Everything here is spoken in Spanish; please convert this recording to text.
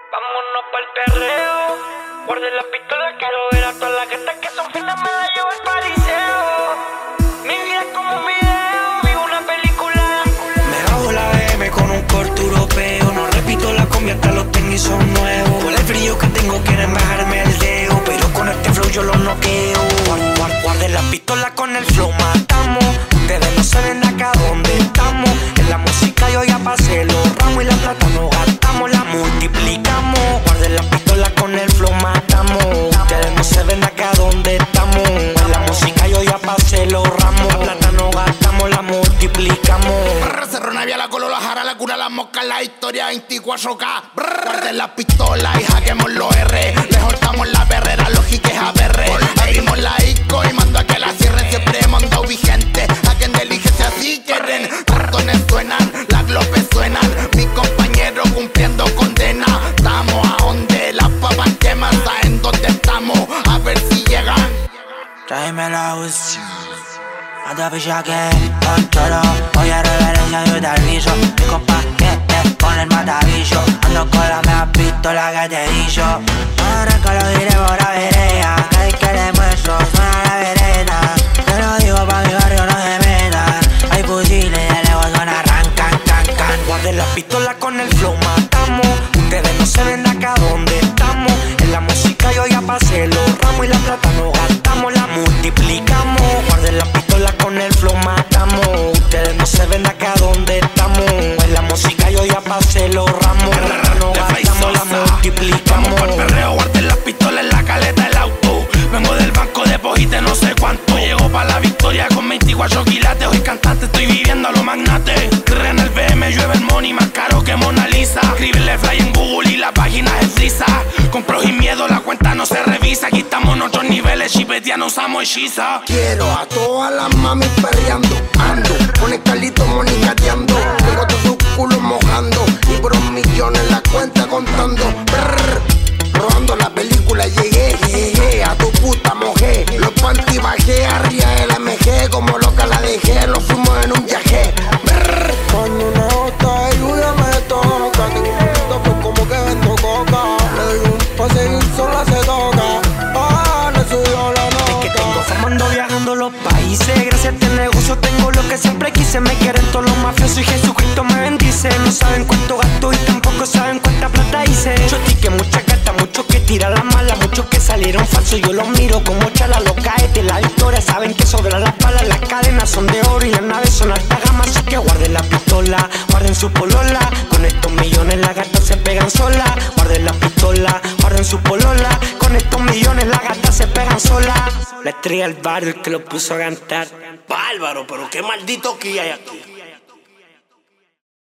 Vámonos pa'l perreo. Guarden la pistola, quiero ver a todas las gatas que son finas, me la llevo al pariseo. Mi vida es como un video, vivo una película. Me bajo la BM con un corto europeo. No repito la combi, hasta los tenis son nuevos. Por el frío que tengo quieren bajarme el dedo, pero con este flow yo los noqueo. Guarden la pistola, con el flow matamos. Ustedes no saben acá dónde estamos. En la música yo ya pasé los ramos y la plata no gastamos, la multiplicamos. Guarden la pistola, con el flow matamos. Ustedes no se ven acá dónde estamos. En la música yo ya pasé los ramos. La plata no gastamos, la multiplicamos. Cerro Navia, la Colo, la Jara, la Cuna, la Mosca, la Historia 24K. Guarden la pistola y hackeemos los R. Le soltamos la perrera, los jiques a perre. Abrimos la ICO y mando a que la cierre. Siempre hemos andado vigente. A quien diligencia así quieren. Cartones suenan, las glopes suenan. Mis compañeros cumpliendo condena. Estamos a donde las papas queman. Saben dónde estamos, a ver si llegan. Tráeme la UCI, no te picha que controlo. Oye, reverencia, yo te aviso. Mi compa que te pone el matavillo. Ando con la mea pistola que te hizo. Arranca lo diré por la vereda. Cada vez que le muestro suena la vereda. Te lo digo pa' mi barrio no se metan. Hay fusiles de lejos suena arrancan, can. Guarden la pistola, con el flow matamos. Ustedes no se ven acá donde estamos. En la música yo ya pasé los ramos y la plata no gastamos, la multiplicamos. Guarden la pistola, con el flow matamos. Ustedes no se ven acá donde estamos. En la música yo ya pasé los ramos. La plata no gastamos, la multiplicamos. Vamos pa'l perreo, guarden las pistolas en la caleta del auto. Vengo del banco, deposité no sé cuánto. Llego pa' la victoria con 24 quilates. Hoy cantante, estoy viviendo a lo magnate. En el BM llueve el money más caro que Mona Lisa. Escribirle fly en Google y la página es frisa. Compro sin miedo, la cuenta no se revisa. Aquí estamos en otros niveles, chipetia no usamos hechiza. Quiero a todas las mamis perreando. Ando con el Carlito monicateando. Tengo todos sus culos mojando y por un millón en la cuenta contando. Rodando la película llegué, jeje, a tu puta mojé. Los panty bajé arriba del MG, como loca la dejé, lo fuimos en un viaje. Cuando una gota de lluvia me toca, tengo un poquito pues como que vendo coca. Le doy un pase y sola se toca. Ah, le subió la nota. Es que tengo fumando viajando los países. Gracias a este negocio tengo lo que siempre quise. Me quieren todos los mafiosos y Jesucristo me bendice. No saben cuánto gasto y tampoco saben cuánta plata hice. Yo que mucha gata, muchos que tiran la mala, muchos que salieron falsos. Yo los miro como chala, los caetes, la victoria. Saben que sobran las balas, las cadenas son de oro y las naves son alta gama. Así que guarden la pistola, guarden su polola. Con estos millones las gatas se pegan sola. Guarden la pistola, guarden su polola. Con estos millones las gatas se pegan sola. La estrella del barrio, el que lo puso a cantar. Bárbaro, pero qué maldito que hay aquí.